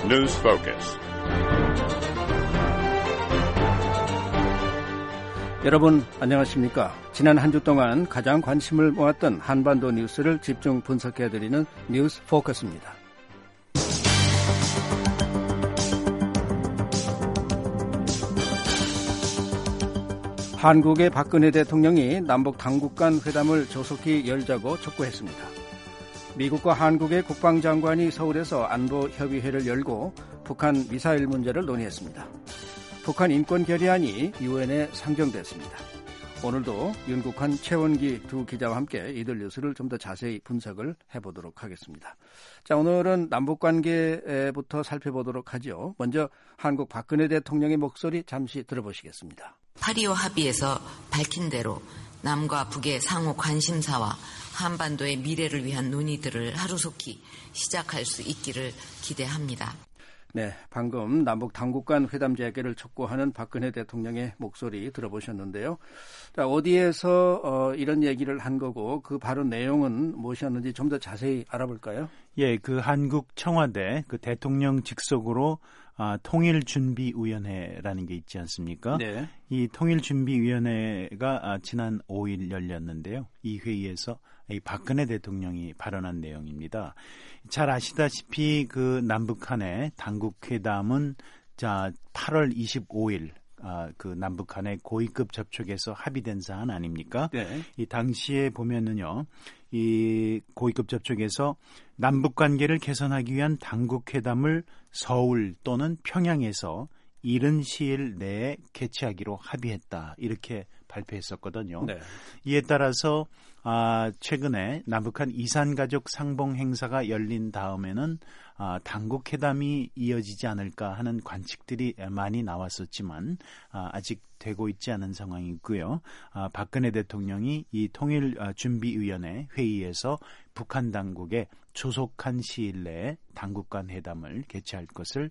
News Focus. 여러분 안녕하십니까? 지난 한 주 동안 가장 관심을 모았던 한반도 뉴스를 집중 분석해드리는 뉴스 포커스입니다. 한국의 박근혜 대통령이 남북 당국 간 회담을 조속히 열자고 촉구했습니다. 미국과 한국의 국방장관이 서울에서 안보협의회를 열고 북한 미사일 문제를 논의했습니다. 북한 인권 결의안이 유엔에 상정됐습니다. 오늘도 윤국환, 최원기 두 기자와 함께 이들 뉴스를 좀 더 자세히 분석을 해보도록 하겠습니다. 자, 오늘은 남북관계부터 살펴보도록 하죠. 먼저 한국 박근혜 대통령의 목소리 잠시 들어보시겠습니다. 8.25 합의에서 밝힌 대로 남과 북의 상호 관심사와 한반도의 미래를 위한 논의들을 하루속히 시작할 수 있기를 기대합니다. 네, 방금 남북 당국 간 회담 재개를 촉구하는 박근혜 대통령의 목소리 들어보셨는데요. 자, 어디에서 이런 얘기를 한 거고 그 발언 내용은 무엇이었는지 좀 더 자세히 알아볼까요? 예, 그 한국 청와대 그 대통령 직속으로 통일준비위원회라는 게 있지 않습니까? 네. 이 통일준비위원회가 지난 5일 열렸는데요. 이 회의에서 이 박근혜 대통령이 발언한 내용입니다. 잘 아시다시피 그 남북한의 당국회담은 8월 25일 그 남북한의 고위급 접촉에서 합의된 사안 아닙니까? 네. 이 당시에 보면은요, 이 고위급 접촉에서 남북 관계를 개선하기 위한 당국회담을 서울 또는 평양에서 이른 시일 내에 개최하기로 합의했다. 이렇게 발표했었거든요. 네. 이에 따라서 최근에 남북한 이산가족 상봉 행사가 열린 다음에는 당국회담이 이어지지 않을까 하는 관측들이 많이 나왔었지만 아직 되고 있지 않은 상황이고요. 박근혜 대통령이 이 통일준비위원회 회의에서 북한 당국에 조속한 시일 내에 당국 간 회담을 개최할 것을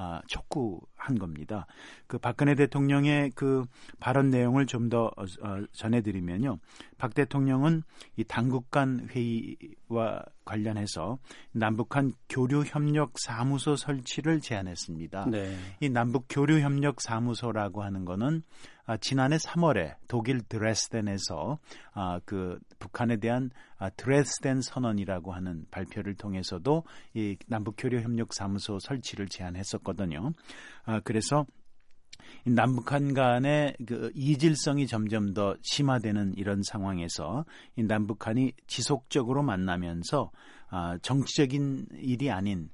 촉구한 겁니다. 그 박근혜 대통령의 그 발언 내용을 좀 더 전해드리면요. 박 대통령은 이 당국 간 회의와 관련해서 남북한 교류협력사무소 설치를 제안했습니다. 네. 이 남북 교류협력사무소라고 하는 거는 지난해 3월에 독일 드레스덴에서 그 북한에 대한 드레스덴 선언이라고 하는 발표를 통해서도 이 남북 교류협력사무소 설치를 제안했었거든요. 그래서 남북한 간의 그 이질성이 점점 더 심화되는 이런 상황에서 이 남북한이 지속적으로 만나면서 정치적인 일이 아닌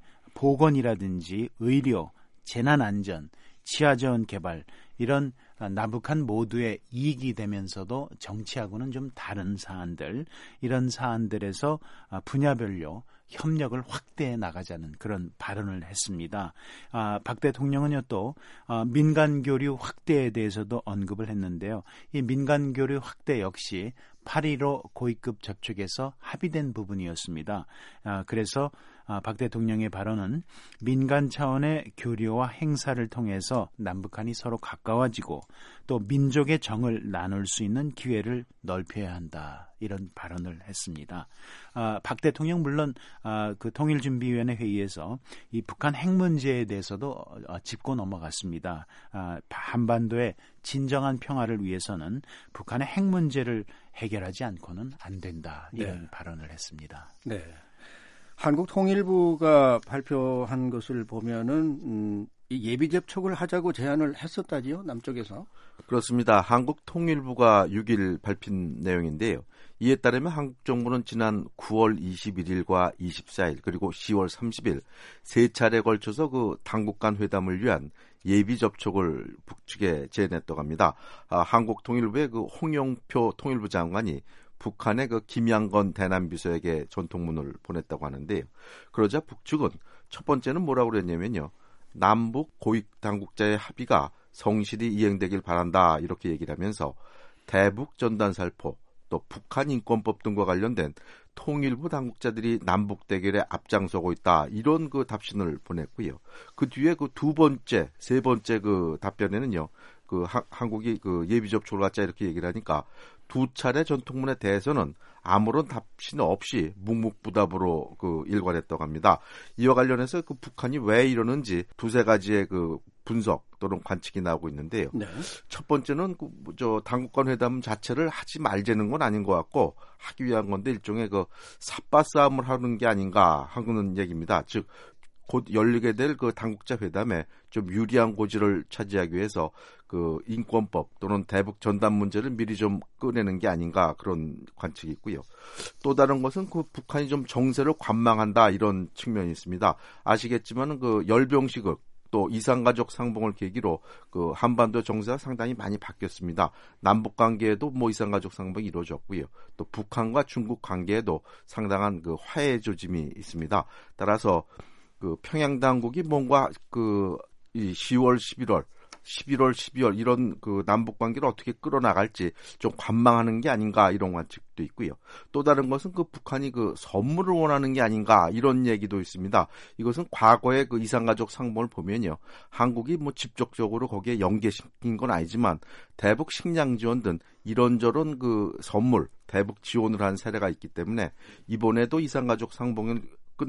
보건이라든지 의료, 재난안전, 치아자원 개발 이런 남북한 모두의 이익이 되면서도 정치하고는 좀 다른 사안들, 이런 사안들에서 분야별로 협력을 확대해 나가자는 그런 발언을 했습니다. 박 대통령은요 또 민간 교류 확대에 대해서도 언급을 했는데요. 이 민간 교류 확대 역시 8.15 고위급 접촉에서 합의된 부분이었습니다. 그래서 박 대통령의 발언은 민간 차원의 교류와 행사를 통해서 남북한이 서로 가까워지고 또 민족의 정을 나눌 수 있는 기회를 넓혀야 한다. 이런 발언을 했습니다. 박 대통령 물론 그 통일준비위원회 회의에서 이 북한 핵 문제에 대해서도 짚고 넘어갔습니다. 한반도의 진정한 평화를 위해서는 북한의 핵 문제를 해결하지 않고는 안 된다. 이런 발언을 했습니다. 네. 한국 통일부가 발표한 것을 보면은 이 예비 접촉을 하자고 제안을 했었다지요, 남쪽에서. 그렇습니다. 한국 통일부가 6일 발표한 내용인데요. 이에 따르면 한국 정부는 지난 9월 21일과 24일 그리고 10월 30일 세 차례에 걸쳐서 그 당국 간 회담을 위한 예비 접촉을 북측에 제안했다고 합니다. 한국 통일부의 그 홍영표 통일부 장관이 북한의 그 김양건 대남비서에게 전통문을 보냈다고 하는데요. 그러자 북측은 첫 번째는 뭐라고 그랬냐면요. 남북 고위 당국자의 합의가 성실히 이행되길 바란다 이렇게 얘기를 하면서 대북 전단살포 또 북한 인권법 등과 관련된 통일부 당국자들이 남북 대결에 앞장서고 있다 이런 그 답신을 보냈고요. 그 뒤에 그 두 번째, 세 번째 그 답변에는요. 한국이 그 예비 접촉을 갖자 이렇게 얘기를 하니까 두 차례 전통문에 대해서는 아무런 답신 없이 묵묵부답으로 일관했다고 합니다. 이와 관련해서 북한이 왜 이러는지 두세 가지의 분석 또는 관측이 나오고 있는데요. 네. 첫 번째는 당국 간 회담 자체를 하지 말자는 건 아닌 것 같고 하기 위한 건데 일종의 삿바 싸움을 하는 게 아닌가 하는 얘기입니다. 즉 곧 열리게 될 당국자 회담에 좀 유리한 고지를 차지하기 위해서 인권법 또는 대북 전단 문제를 미리 좀 꺼내는 게 아닌가 그런 관측이 있고요. 또 다른 것은 북한이 좀 정세를 관망한다 이런 측면이 있습니다. 아시겠지만 열병식을 또 이산가족 상봉을 계기로 한반도 정세가 상당히 많이 바뀌었습니다. 남북 관계에도 이산가족 상봉이 이루어졌고요. 또 북한과 중국 관계에도 상당한 화해 조짐이 있습니다. 따라서 평양 당국이 뭔가 이 10월, 11월 12월 이런 남북 관계를 어떻게 끌어나갈지 좀 관망하는 게 아닌가 이런 관측도 있고요. 또 다른 것은 북한이 선물을 원하는 게 아닌가 이런 얘기도 있습니다. 이것은 과거의 이산가족 상봉을 보면요. 한국이 직접적으로 거기에 연계시킨 건 아니지만 대북 식량 지원 등 이런저런 선물, 대북 지원을 한 사례가 있기 때문에 이번에도 이산가족 상봉은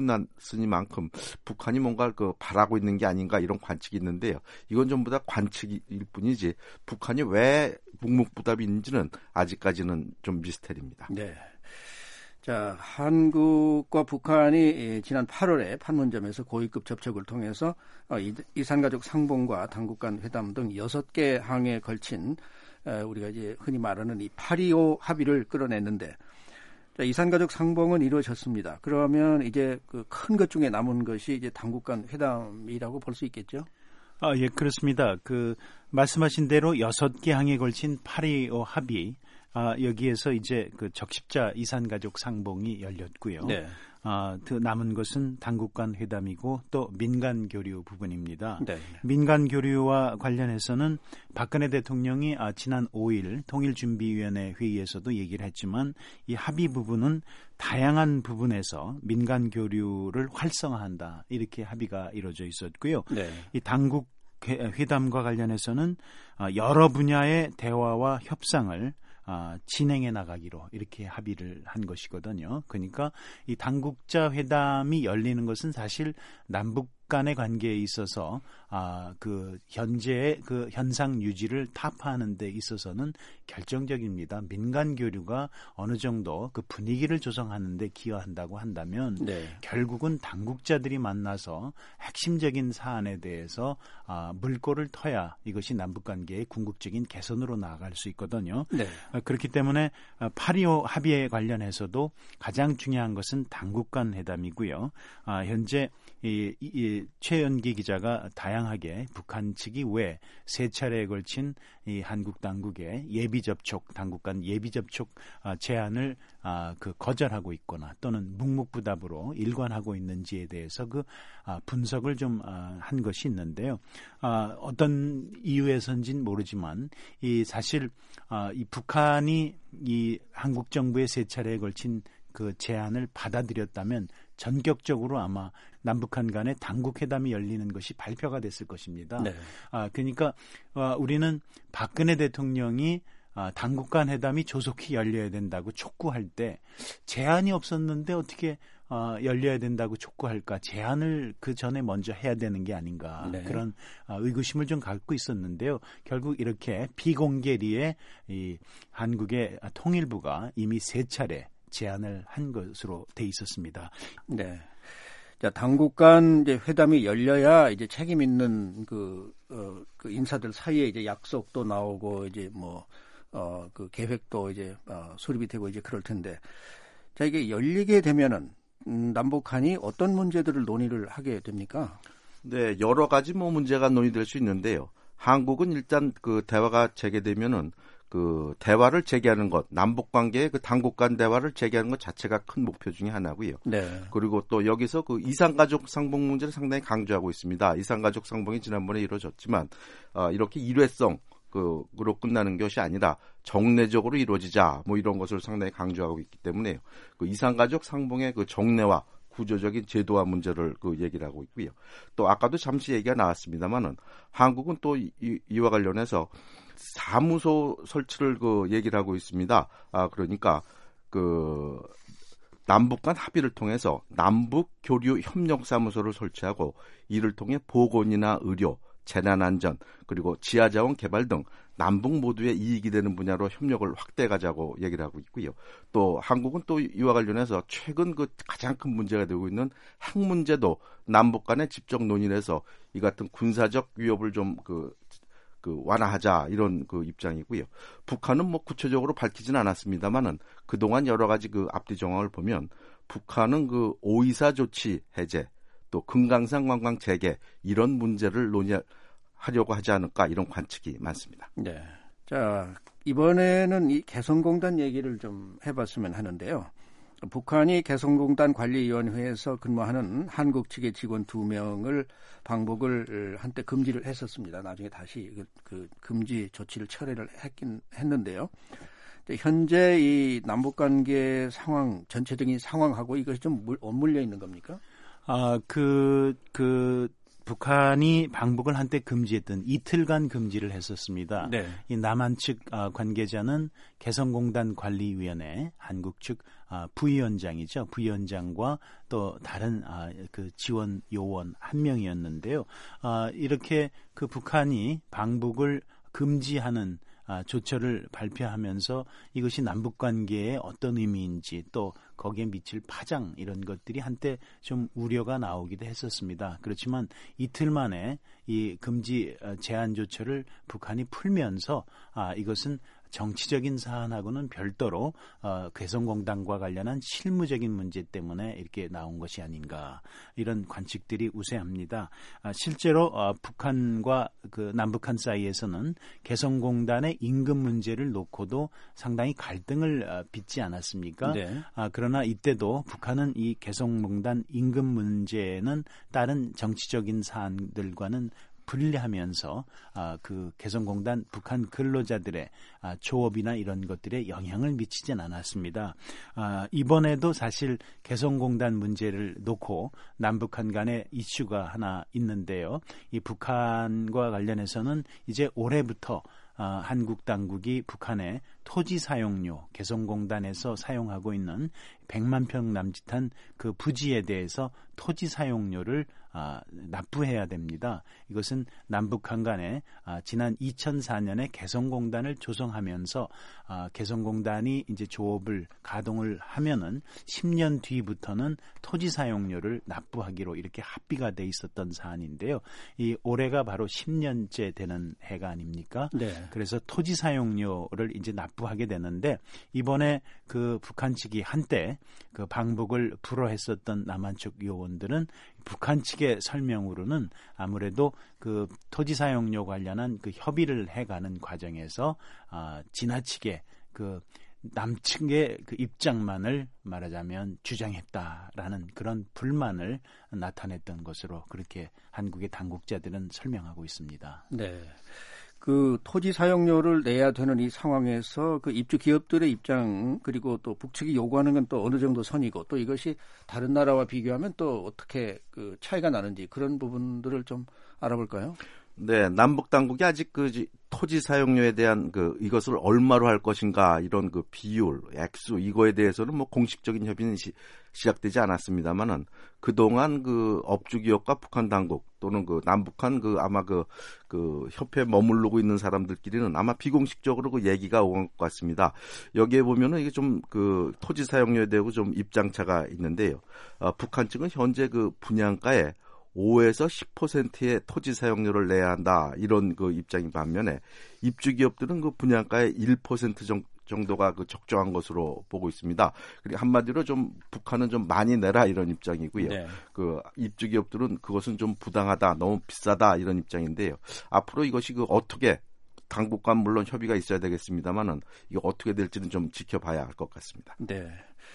끝났으니만큼 북한이 뭔가 바라고 있는 게 아닌가 이런 관측이 있는데요. 이건 전부 다 관측일 뿐이지 북한이 왜 묵묵부답이 있는지는 아직까지는 좀 미스터리입니다. 네. 자, 한국과 북한이 지난 8월에 판문점에서 고위급 접촉을 통해서 이산가족 상봉과 당국 간 회담 등 6개 항에 걸친 우리가 이제 흔히 말하는 이 8.25 합의를 끌어냈는데 자, 이산가족 상봉은 이루어졌습니다. 그러면 이제 큰 것 중에 남은 것이 이제 당국 간 회담이라고 볼 수 있겠죠? 예, 그렇습니다. 말씀하신 대로 6개 항에 걸친 8.25 합의, 여기에서 이제 적십자 이산가족 상봉이 열렸고요. 네. 남은 것은 당국 간 회담이고 또 민간 교류 부분입니다. 네. 민간 교류와 관련해서는 박근혜 대통령이 지난 5일 통일준비위원회 회의에서도 얘기를 했지만 이 합의 부분은 다양한 부분에서 민간 교류를 활성화한다 이렇게 합의가 이루어져 있었고요. 네. 이 당국 회담과 관련해서는 여러 분야의 대화와 협상을 진행해 나가기로 이렇게 합의를 한 것이거든요. 그러니까 이 당국자 회담이 열리는 것은 사실 남북 간의 관계에 있어서 현재의 현상 유지를 타파하는 데 있어서는 결정적입니다. 민간 교류가 어느 정도 분위기를 조성하는 데 기여한다고 한다면 네. 결국은 당국자들이 만나서 핵심적인 사안에 대해서 물꼬를 터야 이것이 남북 관계의 궁극적인 개선으로 나아갈 수 있거든요. 네. 그렇기 때문에 8.25 합의에 관련해서도 가장 중요한 것은 당국 간 회담이고요. 현재 최연기 기자가 다양하게 북한 측이 왜 세 차례에 걸친 이 한국 당국의 예비 접촉, 당국 간 예비 접촉 제안을 거절하고 있거나 또는 묵묵부답으로 일관하고 있는지에 대해서 분석을 좀 한 것이 있는데요. 어떤 이유에서인지는 모르지만 사실 이 북한이 이 한국 정부의 세 차례에 걸친 제안을 받아들였다면 전격적으로 아마 남북한 간의 당국 회담이 열리는 것이 발표가 됐을 것입니다. 네. 그러니까 우리는 박근혜 대통령이 당국 간 회담이 조속히 열려야 된다고 촉구할 때 제안이 없었는데 어떻게 열려야 된다고 촉구할까? 제안을 그 전에 먼저 해야 되는 게 아닌가? 네. 그런 의구심을 좀 갖고 있었는데요. 결국 이렇게 비공개리에 이 한국의 통일부가 이미 세 차례 제안을 한 것으로 돼 있었습니다. 네. 자, 당국 간 이제 회담이 열려야 이제 책임 있는 그 인사들 사이에 이제 약속도 나오고 이제 계획도 이제 수립이 되고 이제 그럴 텐데. 자, 이게 열리게 되면은 남북한이 어떤 문제들을 논의를 하게 됩니까? 네, 여러 가지 문제가 논의될 수 있는데요. 한국은 일단 대화가 재개되면은 대화를 재개하는 것, 남북 관계의 당국 간 대화를 재개하는 것 자체가 큰 목표 중에 하나고요. 네. 그리고 또 여기서 이산가족 상봉 문제를 상당히 강조하고 있습니다. 이산가족 상봉이 지난번에 이루어졌지만 이렇게 일회성 으로 끝나는 것이 아니라 정례적으로 이루어지자 이런 것을 상당히 강조하고 있기 때문에 이산가족 상봉의 정례화 구조적인 제도화 문제를 그 얘기를 하고 있고요. 또 아까도 잠시 얘기가 나왔습니다만은 한국은 또 이와 관련해서 사무소 설치를 그 얘기를 하고 있습니다. 그러니까 그 남북 간 합의를 통해서 남북 교류 협력 사무소를 설치하고 이를 통해 보건이나 의료, 재난안전, 그리고 지하자원 개발 등 남북 모두의 이익이 되는 분야로 협력을 확대해 가자고 얘기를 하고 있고요. 또 한국은 또 이와 관련해서 최근 그 가장 큰 문제가 되고 있는 핵 문제도 남북 간에 직접 논의를 해서 이 같은 군사적 위협을 좀 완화하자 이런 그 입장이고요. 북한은 뭐 구체적으로 밝히지는 않았습니다만은 그동안 여러 가지 그 앞뒤 정황을 보면 북한은 그 5.24 조치 해제 또 금강산 관광 재개 이런 문제를 논의하려고 하지 않을까 이런 관측이 많습니다. 네. 자, 이번에는 이 개성공단 얘기를 좀 해봤으면 하는데요. 북한이 개성공단 관리위원회에서 근무하는 한국 측의 직원 2명을 방북을 한때 금지를 했었습니다. 나중에 다시 그 금지 조치를 철회를 했는데요. 현재 이 남북관계 상황, 전체적인 상황하고 이것이 좀 엇물려 있는 겁니까? 북한이 방북을 한때 금지했던 이틀간 금지를 했었습니다. 네. 이 남한 측 관계자는 개성공단 관리위원회 한국 측 부위원장이죠. 부위원장과 또 다른 그 지원 요원 한 명이었는데요. 이렇게 그 북한이 방북을 금지하는 조처를 발표하면서 이것이 남북관계에 어떤 의미인지 또 거기에 미칠 파장 이런 것들이 한때 좀 우려가 나오기도 했었습니다. 그렇지만 이틀 만에 이 금지 제한 조처를 북한이 풀면서 이것은 정치적인 사안하고는 별도로 개성공단과 관련한 실무적인 문제 때문에 이렇게 나온 것이 아닌가 이런 관측들이 우세합니다. 실제로 북한과 그 남북한 사이에서는 개성공단의 임금 문제를 놓고도 상당히 갈등을 빚지 않았습니까? 네. 그러나 이때도 북한은 이 개성공단 임금 문제는 다른 정치적인 사안들과는 분리하면서 그 개성공단 북한 근로자들의 조업이나 이런 것들에 영향을 미치진 않았습니다. 이번에도 사실 개성공단 문제를 놓고 남북한 간의 이슈가 하나 있는데요. 이 북한과 관련해서는 이제 올해부터 한국 당국이 북한의 토지 사용료, 개성공단에서 사용하고 있는 100만 평 남짓한 그 부지에 대해서 토지 사용료를 납부해야 됩니다. 이것은 남북한 간에 지난 2004년에 개성공단을 조성하면서 개성공단이 이제 조업을 가동을 하면은 10년 뒤부터는 토지 사용료를 납부하기로 이렇게 합의가 돼 있었던 사안인데요. 이 올해가 바로 10년째 되는 해가 아닙니까? 네. 그래서 토지 사용료를 이제 납부하게 되는데 이번에 그 북한 측이 한때 그 방북을 불허했었던 남한 쪽 요원들은 북한 측의 설명으로는 아무래도 그 토지 사용료 관련한 그 협의를 해가는 과정에서 지나치게 그 남측의 그 입장만을 말하자면 주장했다라는 그런 불만을 나타냈던 것으로 그렇게 한국의 당국자들은 설명하고 있습니다. 네. 그 토지 사용료를 내야 되는 이 상황에서 그 입주 기업들의 입장 그리고 또 북측이 요구하는 건 또 어느 정도 선이고 또 이것이 다른 나라와 비교하면 또 어떻게 그 차이가 나는지 그런 부분들을 좀 알아볼까요? 네, 남북 당국이 아직 그 토지 사용료에 대한 그 이것을 얼마로 할 것인가 이런 그 비율, 액수 이거에 대해서는 뭐 공식적인 협의는 시작되지 않았습니다만은 그동안 그 업주 기업과 북한 당국 또는 그 남북한 그 아마 그 협회에 머무르고 있는 사람들끼리는 아마 비공식적으로 그 얘기가 온 것 같습니다. 여기에 보면은 이게 좀 그 토지 사용료에 대고 좀 입장차가 있는데요. 북한 측은 현재 그 분양가에 5에서 10%의 토지 사용료를 내야 한다 이런 그 입장인 반면에 입주 기업들은 그 분양가의 1% 정도가 그 적정한 것으로 보고 있습니다. 그리고 한마디로 좀 북한은 좀 많이 내라 이런 입장이고요. 네. 그 입주 기업들은 그것은 좀 부당하다, 너무 비싸다 이런 입장인데요. 앞으로 이것이 그 어떻게 당국간 물론 협의가 있어야 되겠습니다만은 이게 어떻게 될지는 좀 지켜봐야 할 것 같습니다. 네.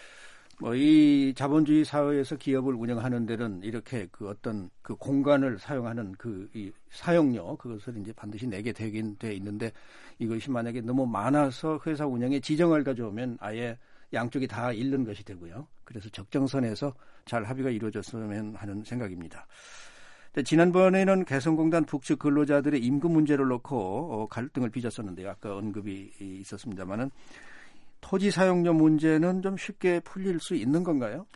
뭐 이 자본주의 사회에서 기업을 운영하는 데는 이렇게 그 어떤 그 공간을 사용하는 그 이 사용료 그것을 이제 반드시 내게 되긴 돼 있는데 이것이 만약에 너무 많아서 회사 운영에 지정을 가져오면 아예 양쪽이 다 잃는 것이 되고요. 그래서 적정선에서 잘 합의가 이루어졌으면 하는 생각입니다. 지난번에는 개성공단 북측 근로자들의 임금 문제를 놓고 갈등을 빚었었는데요. 아까 언급이 있었습니다만은 토지 사용료 문제는 좀 쉽게 풀릴 수 있는 건가요?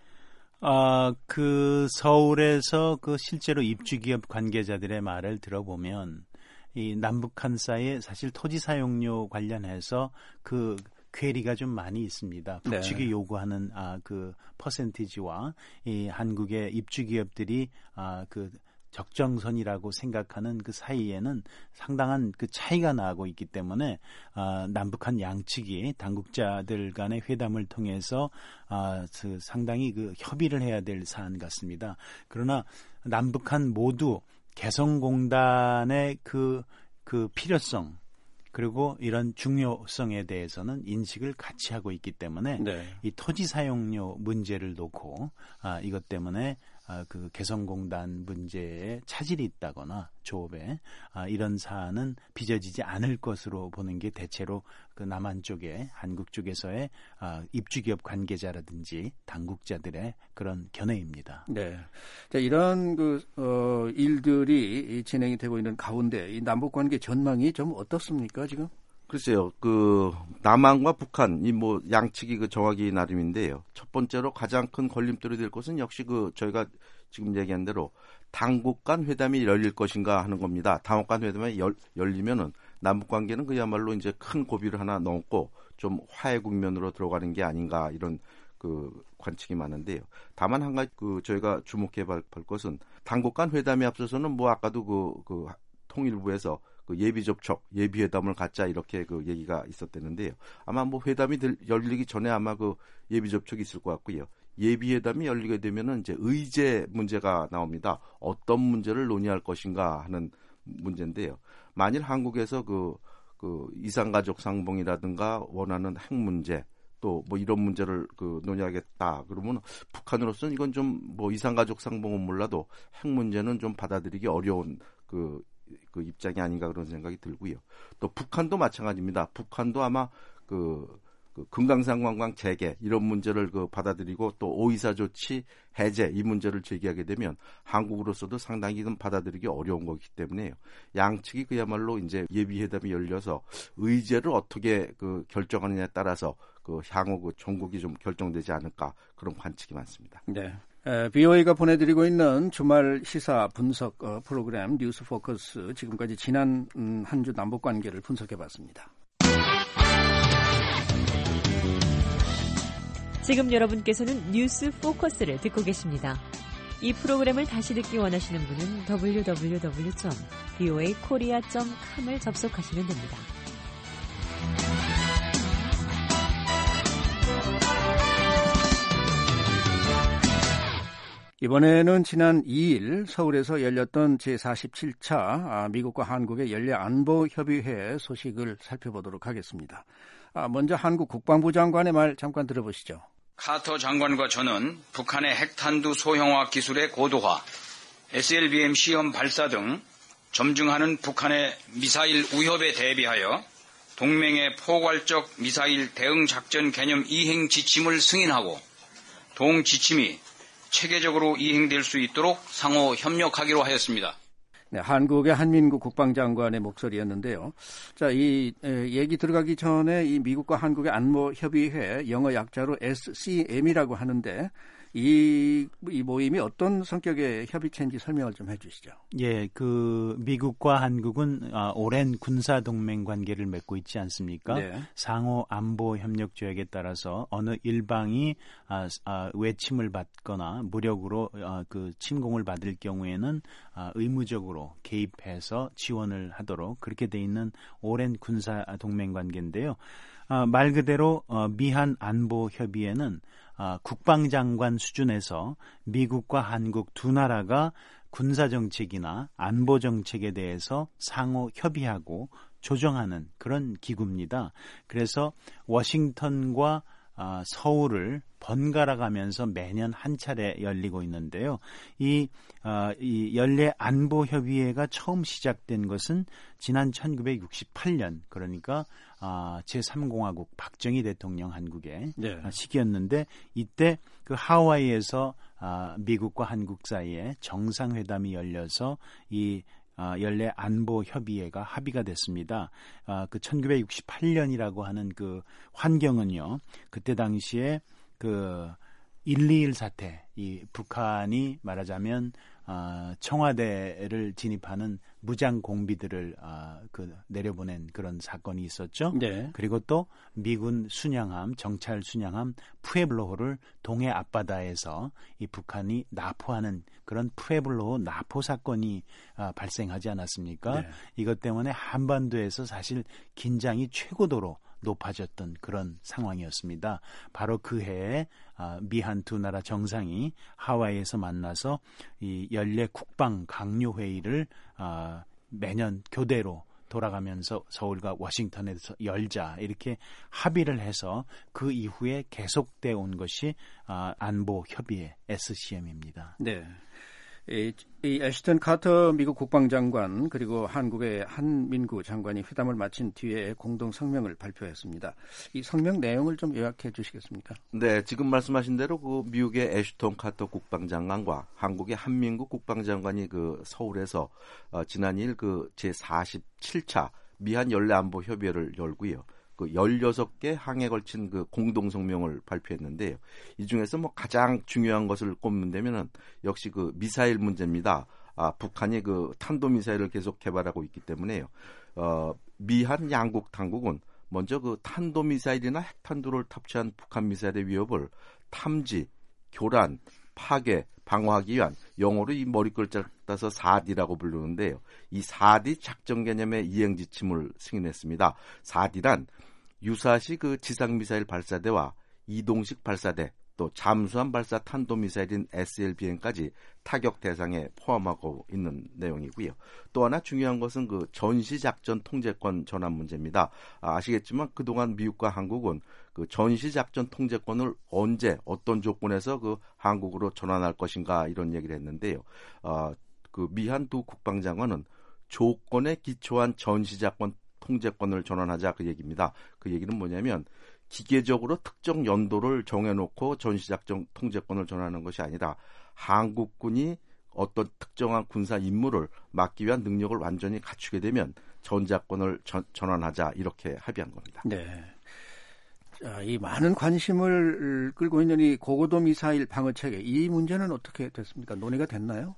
그 서울에서 그 실제로 입주기업 관계자들의 말을 들어보면 이 남북한 사이에 사실 토지 사용료 관련해서 그 퀘리가 좀 많이 있습니다. 북측이 네. 요구하는 그 퍼센티지와 이 한국의 입주기업들이 그 적정선이라고 생각하는 그 사이에는 상당한 그 차이가 나고 있기 때문에 남북한 양측이 당국자들 간의 회담을 통해서 상당히 그 협의를 해야 될 사안 같습니다. 그러나 남북한 모두 개성공단의 그 필요성 그리고 이런 중요성에 대해서는 인식을 같이 하고 있기 때문에 네. 이 토지 사용료 문제를 놓고 이것 때문에 그 개성공단 문제에 차질이 있다거나 조업에 이런 사안은 빚어지지 않을 것으로 보는 게 대체로 그 남한 쪽에 한국 쪽에서의 입주기업 관계자라든지 당국자들의 그런 견해입니다. 네, 자, 이런 일들이 진행이 되고 있는 가운데 이 남북 관계 전망이 좀 어떻습니까 지금? 글쎄요, 그 남한과 북한 이 뭐 양측이 그 정하기 나름인데요. 첫 번째로 가장 큰 걸림돌이 될 것은 역시 그 저희가 지금 얘기한 대로 당국 간 회담이 열릴 것인가 하는 겁니다. 당국 간 회담이 열리면은 남북 관계는 그야말로 이제 큰 고비를 하나 넘고 좀 화해 국면으로 들어가는 게 아닌가 이런 그 관측이 많은데요. 다만 한 가지 그 저희가 주목해 볼 것은 당국 간 회담에 앞서서는 뭐 아까도 그 통일부에서 그 예비 접촉, 예비 회담을 갖자 이렇게 그 얘기가 있었대는데요. 아마 뭐 회담이 열리기 전에 아마 그 예비 접촉이 있을 것 같고요. 예비 회담이 열리게 되면은 이제 의제 문제가 나옵니다. 어떤 문제를 논의할 것인가 하는 문제인데요. 만일 한국에서 그 이산가족 상봉이라든가 원하는 핵 문제 또 뭐 이런 문제를 그 논의하겠다 그러면 북한으로서는 이건 좀 뭐 이산가족 상봉은 몰라도 핵 문제는 좀 받아들이기 어려운 그 입장이 아닌가 그런 생각이 들고요. 또 북한도 마찬가지입니다. 북한도 아마 그 금강산 관광 재개 이런 문제를 그 받아들이고 또 오이사 조치 해제 이 문제를 제기하게 되면 한국으로서도 상당히 좀 받아들이기 어려운 거기 때문에요. 양측이 그야말로 이제 예비 회담이 열려서 의제를 어떻게 그 결정하느냐에 따라서 그 향후 그 종국이 좀 결정되지 않을까 그런 관측이 많습니다. 네. BOA가 보내드리고 있는 주말 시사 분석 프로그램 뉴스 포커스 지금까지 지난 한 주 남북 관계를 분석해봤습니다. 지금 여러분께서는 뉴스 포커스를 듣고 계십니다. 이 프로그램을 다시 듣기 원하시는 분은 www.voakorea.com을 접속하시면 됩니다. 이번에는 지난 2일 서울에서 열렸던 제47차 미국과 한국의 연례 안보협의회 소식을 살펴보도록 하겠습니다. 먼저 한국 국방부 장관의 말 잠깐 들어보시죠. 카터 장관과 저는 북한의 핵탄두 소형화 기술의 고도화, SLBM 시험 발사 등 점증하는 북한의 미사일 위협에 대비하여 동맹의 포괄적 미사일 대응 작전 개념 이행 지침을 승인하고 동 지침이 체계적으로 이행될 수 있도록 상호 협력하기로 하였습니다. 네, 한국의 한민구 국방장관의 목소리였는데요. 자, 이 얘기 들어가기 전에 이 미국과 한국의 안보협의회 영어 약자로 SCM이라고 하는데 이 모임이 어떤 성격의 협의체인지 설명을 좀 해주시죠. 예, 그 미국과 한국은 오랜 군사 동맹 관계를 맺고 있지 않습니까? 네. 상호 안보 협력 조약에 따라서 어느 일방이 외침을 받거나 무력으로 그 침공을 받을 경우에는 의무적으로 개입해서 지원을 하도록 그렇게 돼 있는 오랜 군사 동맹 관계인데요. 말 그대로 미한 안보 협의회는 국방장관 수준에서 미국과 한국 두 나라가 군사정책이나 안보정책에 대해서 상호 협의하고 조정하는 그런 기구입니다. 그래서 워싱턴과 서울을 번갈아 가면서 매년 한 차례 열리고 있는데요. 이 연례 안보 협의회가 처음 시작된 것은 지난 1968년 그러니까 제3공화국 박정희 대통령 한국의 시기였는데 이때 그 하와이에서 미국과 한국 사이에 정상회담이 열려서 이 연례 안보 협의회가 합의가 됐습니다. 그 1968년이라고 하는 그 환경은요. 그때 당시에 그 121 사태, 이 북한이 말하자면 청와대를 진입하는 무장 공비들을 내려보낸 그런 사건이 있었죠. 네. 그리고 또 미군 순양함, 정찰 순양함 푸에블로호를 동해 앞바다에서 이 북한이 납포하는 그런 푸에블로호 납포 사건이 발생하지 않았습니까? 네. 이것 때문에 한반도에서 사실 긴장이 최고도로 높아졌던 그런 상황이었습니다. 바로 그 해에 미한 두 나라 정상이 하와이에서 만나서 이 연례 국방 강요 회의를 매년 교대로 돌아가면서 서울과 워싱턴에서 열자 이렇게 합의를 해서 그 이후에 계속돼 온 것이 안보 협의회 SCM입니다. 네. 이 애시턴 카터 미국 국방장관 그리고 한국의 한민구 장관이 회담을 마친 뒤에 공동 성명을 발표했습니다. 이 성명 내용을 좀 요약해 주시겠습니까? 네, 지금 말씀하신 대로 그 미국의 애시턴 카터 국방장관과 한국의 한민구 국방장관이 그 서울에서 지난 2일 그 제47차 미한 연례 안보 협의회를 열고요. 그 16개 항에 걸친 그 공동 성명을 발표했는데요. 이 중에서 뭐 가장 중요한 것을 꼽는다면은 역시 그 미사일 문제입니다. 북한이 그 탄도 미사일을 계속 개발하고 있기 때문에요. 미한 양국 당국은 먼저 그 탄도 미사일이나 핵탄두를 탑재한 북한 미사일의 위협을 탐지, 교란, 파괴, 방어하기 위한 영어로 이 머리 글자를 따서 4D라고 부르는데요. 이 4D 작전 개념의 이행 지침을 승인했습니다. 4D란 유사시 그 지상미사일 발사대와 이동식 발사대 또 잠수함 발사 탄도미사일인 SLBM까지 타격 대상에 포함하고 있는 내용이고요. 또 하나 중요한 것은 그 전시작전 통제권 전환 문제입니다. 아시겠지만 그동안 미국과 한국은 그 전시작전 통제권을 언제 어떤 조건에서 그 한국으로 전환할 것인가 이런 얘기를 했는데요. 그 미한 두 국방장관은 조건에 기초한 전시작전 통제권을 전환하자 그 얘기입니다. 그 얘기는 뭐냐면 기계적으로 특정 연도를 정해놓고 전시작전 통제권을 전환하는 것이 아니라 한국군이 어떤 특정한 군사 임무를 맡기 위한 능력을 완전히 갖추게 되면 전자권을 전환하자 이렇게 합의한 겁니다. 네. 자, 이 많은 관심을 끌고 있는 이 고고도 미사일 방어 체계 이 문제는 어떻게 됐습니까? 논의가 됐나요?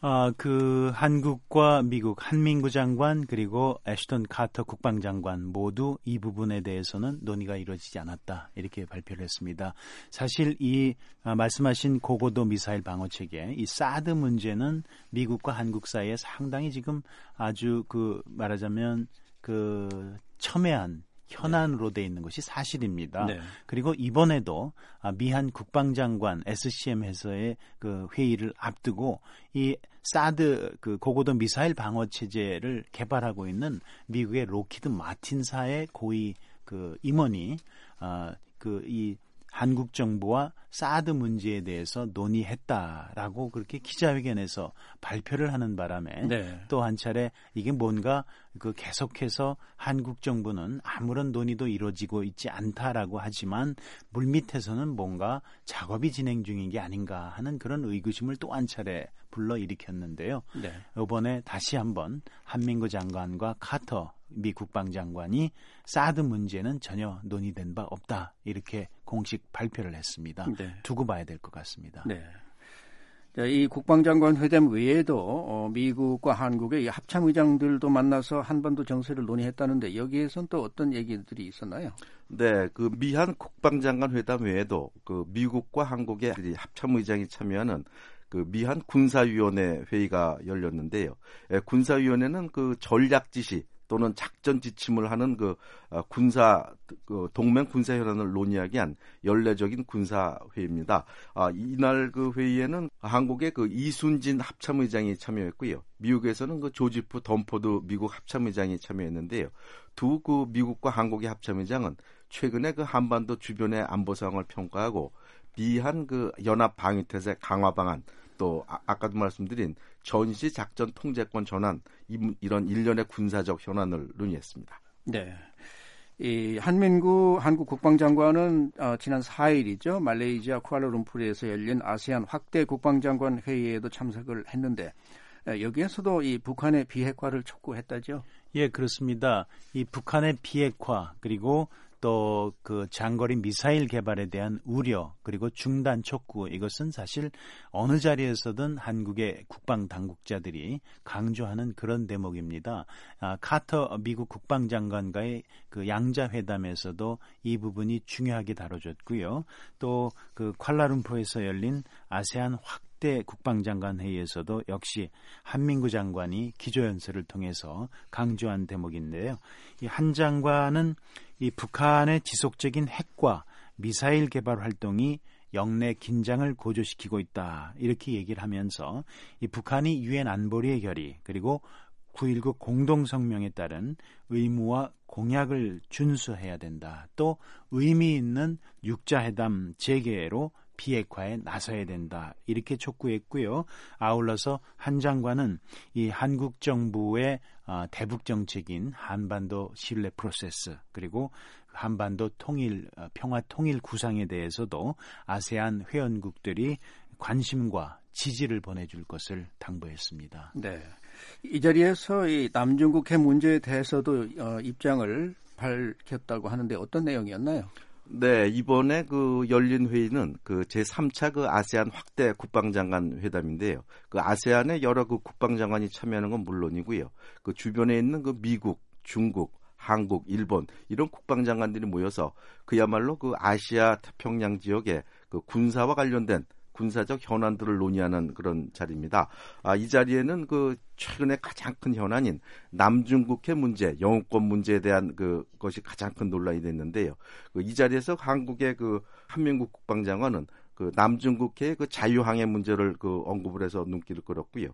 그 한국과 미국 한민구 장관 그리고 애시턴 카터 국방장관 모두 이 부분에 대해서는 논의가 이루어지지 않았다 이렇게 발표를 했습니다. 사실 이 말씀하신 고고도 미사일 방어 체계 이 사드 문제는 미국과 한국 사이에 상당히 지금 아주 그 말하자면 그 첨예한 현안으로 돼 있는 것이 사실입니다. 네. 그리고 이번에도 미한 국방장관 SCM에서의 그 회의를 앞두고 이 사드 그 고고도 미사일 방어 체제를 개발하고 있는 미국의 로키드 마틴사의 고위 그 임원이 그 이 한국 정부와 사드 문제에 대해서 논의했다라고 그렇게 기자회견에서 발표를 하는 바람에 네. 또 한 차례 이게 뭔가 그 계속해서 한국 정부는 아무런 논의도 이루어지고 있지 않다라고 하지만 물밑에서는 뭔가 작업이 진행 중인 게 아닌가 하는 그런 의구심을 또 한 차례 불러일으켰는데요. 네. 이번에 다시 한번 한민구 장관과 카터 미 국방장관이 사드 문제는 전혀 논의된 바 없다 이렇게 공식 발표를 했습니다. 네. 두고 봐야 될 것 같습니다. 네. 자, 이 국방장관 회담 외에도 미국과 한국의 이 합참의장들도 만나서 한반도 정세를 논의했다는데 여기에선 또 어떤 얘기들이 있었나요? 네, 그 미한 국방장관 회담 외에도 그 미국과 한국의 합참의장이 참여하는 그 미한 군사위원회 회의가 열렸는데요. 군사위원회는 그 전략 지시 또는 작전 지침을 하는 그 동맹 군사 현안을 논의하기 위한 연례적인 군사 회의입니다. 이날 그 회의에는 한국의 그 이순진 합참의장이 참여했고요. 미국에서는 그 조지프 덤포드 미국 합참의장이 참여했는데요. 두 그 미국과 한국의 합참의장은 최근에 그 한반도 주변의 안보 상황을 평가하고 비한 그 연합 방위태세 강화 방안 또 아까도 말씀드린 전시 작전 통제권 전환 이런 일련의 군사적 현안을 논의했습니다. 네. 이 한민구 한국 국방장관은 지난 4일이죠. 말레이시아 쿠알라룸푸르에서 열린 아세안 확대 국방장관 회의에도 참석을 했는데 여기에서도 이 북한의 비핵화를 촉구했다죠. 예, 그렇습니다. 이 북한의 비핵화 그리고 또 그 장거리 미사일 개발에 대한 우려 그리고 중단 촉구 이것은 사실 어느 자리에서든 한국의 국방 당국자들이 강조하는 그런 대목입니다. 카터 미국 국방장관과의 그 양자 회담에서도 이 부분이 중요하게 다뤄졌고요. 또 그 쿠알라룸푸르에서 열린 아세안 확대 국방장관 회의에서도 역시 한민구 장관이 기조연설을 통해서 강조한 대목인데요. 이 한 장관은 이 북한의 지속적인 핵과 미사일 개발 활동이 영내 긴장을 고조시키고 있다. 이렇게 얘기를 하면서 이 북한이 유엔 안보리의 결의 그리고 9.19 공동성명에 따른 의무와 공약을 준수해야 된다. 또 의미 있는 육자회담 재개로 비핵화에 나서야 된다. 이렇게 촉구했고요. 아울러서 한 장관은 이 한국 정부의 대북 정책인 한반도 신뢰 프로세스 그리고 한반도 통일 평화 통일 구상에 대해서도 아세안 회원국들이 관심과 지지를 보내줄 것을 당부했습니다. 네. 이 자리에서 이 남중국 핵 문제에 대해서도 입장을 밝혔다고 하는데 어떤 내용이었나요? 네, 이번에 그 열린 회의는 그 제3차 그 아세안 확대 국방장관 회담인데요. 그 아세안의 여러 그 국방장관이 참여하는 건 물론이고요. 그 주변에 있는 그 미국, 중국, 한국, 일본 이런 국방장관들이 모여서 그야말로 그 아시아 태평양 지역의 그 군사와 관련된 군사적 현안들을 논의하는 그런 자리입니다. 이 자리에는 그 최근에 가장 큰 현안인 남중국해 문제, 영유권 문제에 대한 그것이 가장 큰 논란이 됐는데요. 이 자리에서 한국의 그 한민국 국방장관은 그 남중국해의 그 자유항해 문제를 그 언급을 해서 눈길을 끌었고요.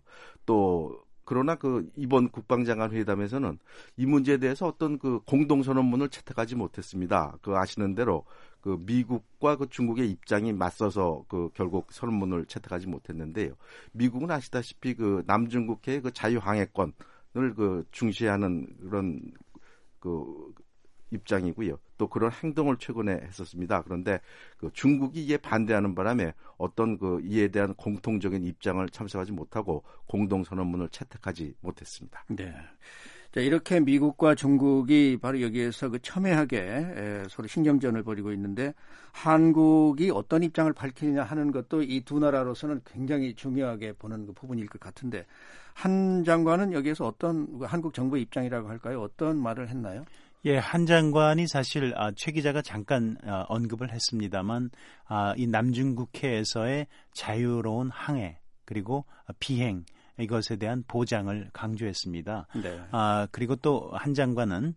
또 그러나 그 이번 국방장관 회담에서는 이 문제에 대해서 어떤 그 공동선언문을 채택하지 못했습니다. 그 아시는 대로 그 미국과 그 중국의 입장이 맞서서 그 결국 선언문을 채택하지 못했는데요. 미국은 아시다시피 그 남중국해의 그 자유항해권을 그 중시하는 그런 그 입장이고요. 또 그런 행동을 최근에 했었습니다. 그런데 그 중국이 이에 반대하는 바람에 어떤 그 이에 대한 공통적인 입장을 참석하지 못하고 공동선언문을 채택하지 못했습니다. 네. 자, 이렇게 미국과 중국이 바로 여기에서 그 첨예하게 서로 신경전을 벌이고 있는데 한국이 어떤 입장을 밝히느냐 하는 것도 이 두 나라로서는 굉장히 중요하게 보는 그 부분일 것 같은데 한 장관은 여기에서 어떤 한국 정부 입장이라고 할까요? 어떤 말을 했나요? 예, 한 장관이 사실 최 기자가 잠깐 언급을 했습니다만 이 남중국해에서의 자유로운 항해 그리고 비행 이것에 대한 보장을 강조했습니다. 네. 그리고 또 한 장관은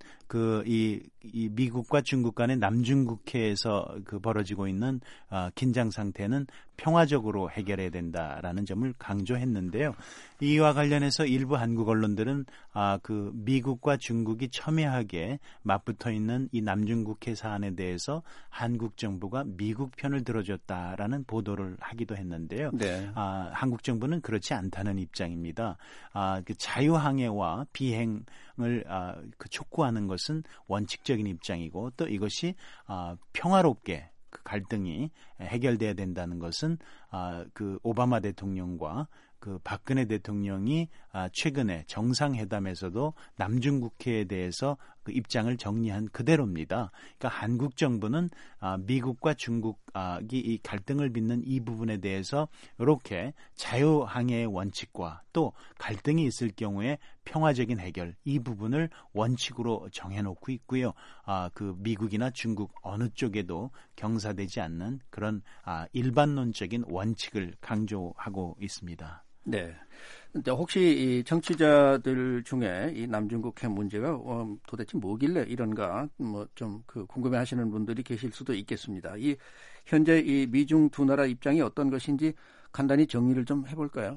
이 미국과 중국 간의 남중국해에서 그 벌어지고 있는 긴장 상태는 평화적으로 해결해야 된다라는 점을 강조했는데요. 이와 관련해서 일부 한국 언론들은 그 미국과 중국이 첨예하게 맞붙어 있는 이 남중국해 사안에 대해서 한국 정부가 미국 편을 들어줬다라는 보도를 하기도 했는데요. 네. 한국 정부는 그렇지 않다는 입장입니다. 그 자유항해와 비행을 그 촉구하는 것은 원칙적인 입장이고 또 이것이 평화롭게 그 갈등이 해결돼야 된다는 것은 그 오바마 대통령과 그 박근혜 대통령이 최근에 정상회담에서도 남중국해에 대해서 그 입장을 정리한 그대로입니다. 그러니까 한국 정부는 미국과 중국이 이 갈등을 빚는 이 부분에 대해서 이렇게 자유항해의 원칙과 또 갈등이 있을 경우에 평화적인 해결 이 부분을 원칙으로 정해놓고 있고요. 그 미국이나 중국 어느 쪽에도 경사되지 않는 그런 일반론적인 원칙을 강조하고 있습니다. 네. 혹시 이 청취자들 중에 이 남중국해 문제가 도대체 뭐길래 이런가 좀 그 궁금해하시는 분들이 계실 수도 있겠습니다. 이 현재 이 미중 두 나라 입장이 어떤 것인지 간단히 정리를 좀 해볼까요?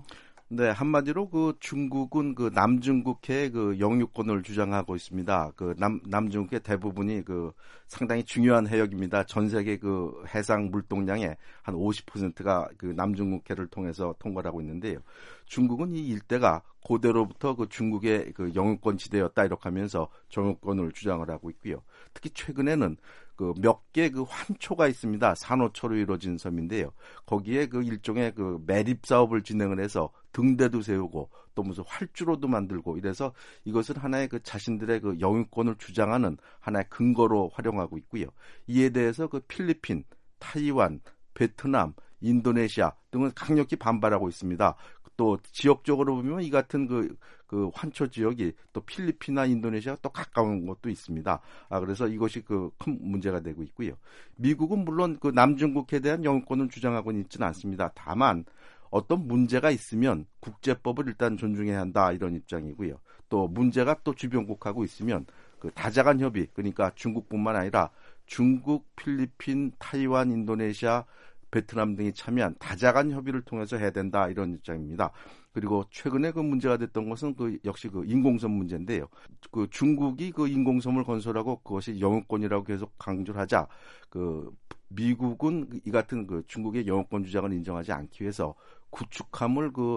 네, 한마디로 그 중국은 그 남중국해의 그 영유권을 주장하고 있습니다. 그 남중국해 대부분이 그 상당히 중요한 해역입니다. 전 세계 그 해상 물동량의 한 50%가 그 남중국해를 통해서 통과를 하고 있는데요. 중국은 이 일대가 고대로부터 그 중국의 그 영유권 지대였다 이렇게 하면서 정유권을 주장을 하고 있고요. 특히 최근에는 그 몇 개 그 환초가 있습니다. 산호초로 이루어진 섬인데요. 거기에 그 일종의 그 매립 사업을 진행을 해서 등대도 세우고 또 무슨 활주로도 만들고 이래서 이것을 하나의 그 자신들의 그 영유권을 주장하는 하나의 근거로 활용하고 있고요. 이에 대해서 그 필리핀, 타이완, 베트남, 인도네시아 등은 강력히 반발하고 있습니다. 또 지역적으로 보면 이 같은 그 환초 지역이 또 필리핀이나 인도네시아가 또 가까운 것도 있습니다. 그래서 이것이 그 큰 문제가 되고 있고요. 미국은 물론 그 남중국해에 대한 영유권을 주장하고는 있지는 않습니다. 다만 어떤 문제가 있으면 국제법을 일단 존중해야 한다 이런 입장이고요. 또 문제가 또 주변국하고 있으면 그 다자간 협의 그러니까 중국뿐만 아니라 중국, 필리핀, 타이완, 인도네시아 베트남 등이 참여한 다자간 협의를 통해서 해야 된다 이런 입장입니다. 그리고 최근에 그 문제가 됐던 것은 그 역시 그 인공섬 문제인데요. 그 중국이 그 인공섬을 건설하고 그것이 영유권이라고 계속 강조를 하자 그 미국은 이 같은 그 중국의 영유권 주장을 인정하지 않기 위해서 구축함을 그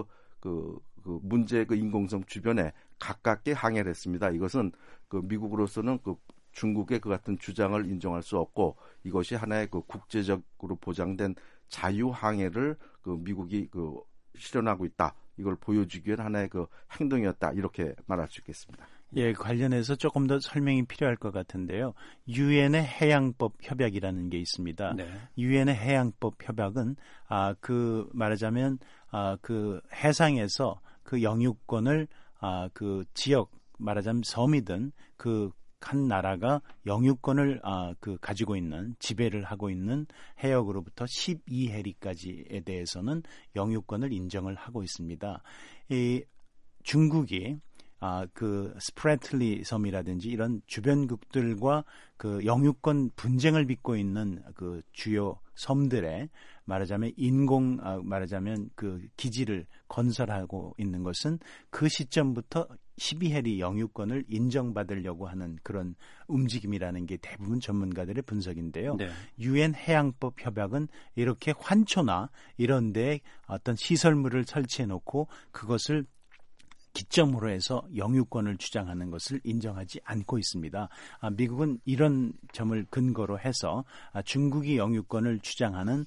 문제의 그 인공섬 주변에 가깝게 항해를 했습니다. 이것은 그 미국으로서는 그 중국의 그 같은 주장을 인정할 수 없고 이것이 하나의 그 국제적으로 보장된 자유 항해를 그 미국이 그 실현하고 있다. 이걸 보여주기 위한 하나의 그 행동이었다. 이렇게 말할 수 있겠습니다. 예, 관련해서 조금 더 설명이 필요할 것 같은데요. 유엔의 해양법 협약이라는 게 있습니다. 유엔의 해양법 협약은 그 말하자면 그 해상에서 그 영유권을 그 지역 말하자면 섬이든 그 한 나라가 영유권을 그 가지고 있는 지배를 하고 있는 해역으로부터 12해리까지에 대해서는 영유권을 인정을 하고 있습니다. 이 중국이 그 스프레틀리 섬이라든지 이런 주변국들과 그 영유권 분쟁을 빚고 있는 그 주요 섬들에 말하자면 말하자면 그 기지를 건설하고 있는 것은 그 시점부터 12해리 영유권을 인정받으려고 하는 그런 움직임이라는 게 대부분 전문가들의 분석인데요. 유엔 해양법 협약은 이렇게 환초나 이런 데 어떤 시설물을 설치해 놓고 그것을 기점으로 해서 영유권을 주장하는 것을 인정하지 않고 있습니다. 미국은 이런 점을 근거로 해서 중국이 영유권을 주장하는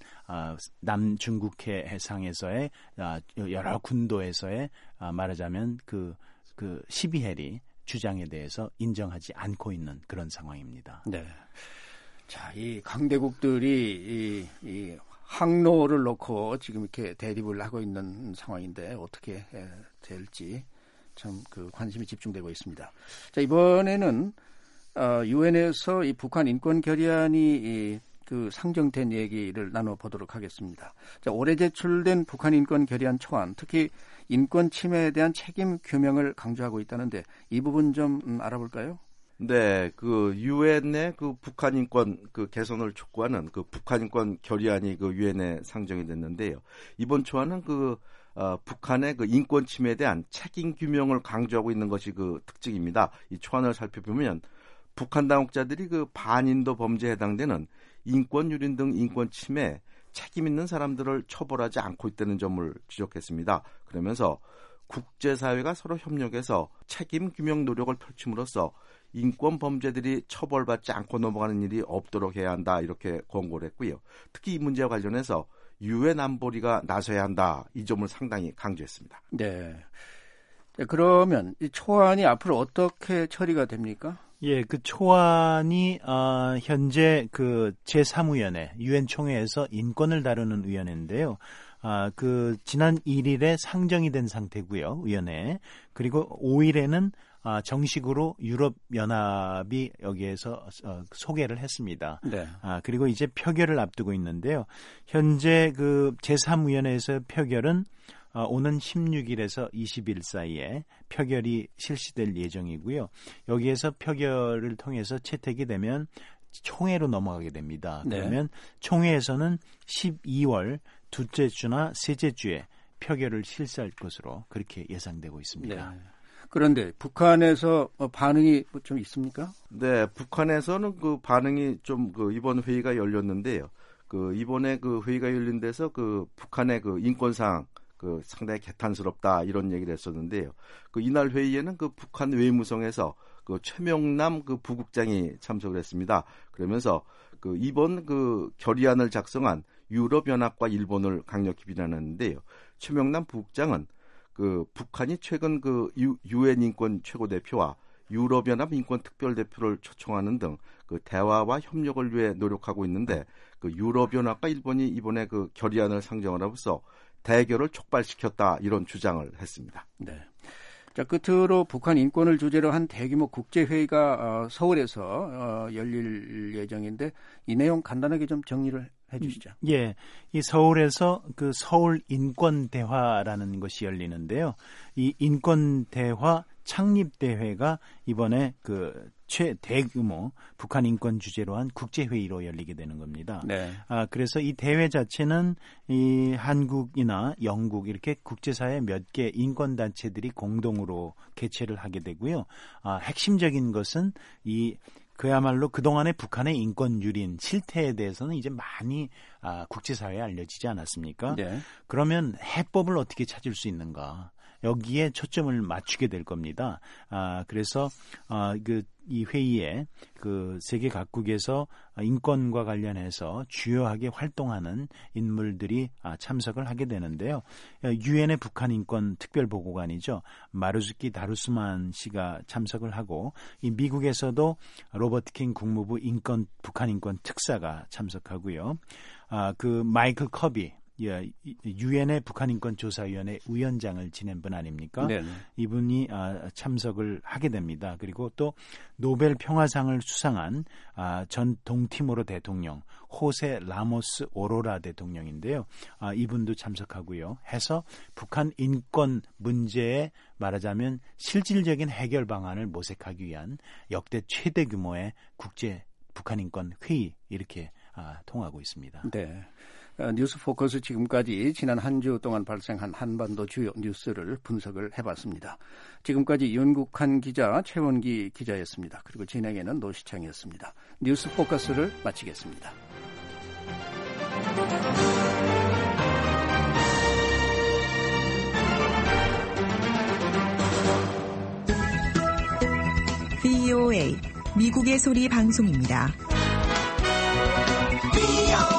남중국해 해상에서의 여러 군도에서의 말하자면 그 12해리 주장에 대해서 인정하지 않고 있는 그런 상황입니다. 네. 자, 이 강대국들이 이 항로를 놓고 지금 이렇게 대립을 하고 있는 상황인데 어떻게 될지 참 그 관심이 집중되고 있습니다. 자, 이번에는 유엔에서 이 북한 인권 결의안이 그 상정된 얘기를 나눠보도록 하겠습니다. 자, 올해 제출된 북한 인권 결의안 초안, 특히 인권 침해에 대한 책임 규명을 강조하고 있다는데 이 부분 좀 알아볼까요? 네, 그 유엔의 그 북한 인권 그 개선을 촉구하는 그 북한 인권 결의안이 그 유엔에 상정이 됐는데요. 이번 초안은 그 북한의 그 인권 침해에 대한 책임 규명을 강조하고 있는 것이 그 특징입니다. 이 초안을 살펴보면 북한 당국자들이 그 반인도 범죄에 해당되는 인권 유린 등 인권 침해 책임 있는 사람들을 처벌하지 않고 있다는 점을 지적했습니다. 그러면서 국제사회가 서로 협력해서 책임 규명 노력을 펼침으로써 인권 범죄들이 처벌받지 않고 넘어가는 일이 없도록 해야 한다 이렇게 권고를 했고요. 특히 이 문제와 관련해서 유엔 안보리가 나서야 한다 이 점을 상당히 강조했습니다. 네. 그러면 이 초안이 앞으로 어떻게 처리가 됩니까? 예, 그 초안이 현재 그 제3위원회 유엔 총회에서 인권을 다루는 위원회인데요. 그 지난 1일에 상정이 된 상태고요, 위원회. 그리고 5일에는 정식으로 유럽연합이 여기에서 소개를 했습니다. 네. 그리고 이제 표결을 앞두고 있는데요. 현재 그 제3위원회에서 표결은 오는 16일에서 20일 사이에 표결이 실시될 예정이고요. 여기에서 표결을 통해서 채택이 되면 총회로 넘어가게 됩니다. 그러면 총회에서는 12월 둘째 주나 셋째 주에 표결을 실시할 것으로 그렇게 예상되고 있습니다. 네. 그런데 북한에서 반응이 좀 있습니까? 네, 북한에서는 그 반응이 좀 이번 회의가 열렸는데요. 이번에 회의가 열린 데서 북한의 인권상 상당히 개탄스럽다 이런 얘기를 했었는데요. 이날 회의에는 북한 외무성에서 최명남 부국장이 참석을 했습니다. 그러면서 이번 결의안을 작성한 유럽연합과 일본을 강력히 비난했는데요. 최명남 부국장은 북한이 최근 유엔 인권 최고대표와 유럽연합 인권특별대표를 초청하는 등 대화와 협력을 위해 노력하고 있는데 유럽연합과 일본이 이번에 결의안을 상정을 하면서 대결을 촉발시켰다 이런 주장을 했습니다. 네. 자, 끝으로 북한 인권을 주제로 한 대규모 국제회의가 서울에서 열릴 예정인데 이 내용 간단하게 좀 정리를 해 주시죠. 예. 이 서울에서 서울 인권대화라는 것이 열리는데요. 이 인권대화 창립대회가 이번에 최대규모 북한 인권 주제로 한 국제회의로 열리게 되는 겁니다. 네. 그래서 이 대회 자체는 이 한국이나 영국 이렇게 국제사회 몇 개 인권단체들이 공동으로 개최를 하게 되고요. 핵심적인 것은 그야말로 그동안의 북한의 인권 유린 실태에 대해서는 이제 많이 국제사회에 알려지지 않았습니까? 네. 그러면 해법을 어떻게 찾을 수 있는가? 여기에 초점을 맞추게 될 겁니다. 그래서 이 회의에 세계 각국에서 인권과 관련해서 주요하게 활동하는 인물들이 참석을 하게 되는데요. 유엔의 북한 인권 특별보고관이죠. 마루즈키 다루스만 씨가 참석을 하고 이 미국에서도 로버트 킹 국무부 북한 인권 특사가 참석하고요. 마이클 커비 유엔의 북한인권조사위원회 위원장을 지낸 분 아닙니까? 네네. 이분이 참석을 하게 됩니다. 그리고 또 노벨 평화상을 수상한 전 동티모르 대통령 호세 라모스 오로라 대통령인데요. 이분도 참석하고요. 해서 북한 인권 문제에 말하자면 실질적인 해결 방안을 모색하기 위한 역대 최대 규모의 국제 북한인권 회의 이렇게 통하고 있습니다. 네. 뉴스 포커스 지금까지 지난 한 주 동안 발생한 한반도 주요 뉴스를 분석을 해봤습니다. 지금까지 윤국한 기자, 최원기 기자였습니다. 그리고 진행에는 노시창이었습니다. 뉴스 포커스를 마치겠습니다. VOA 미국의 소리 방송입니다.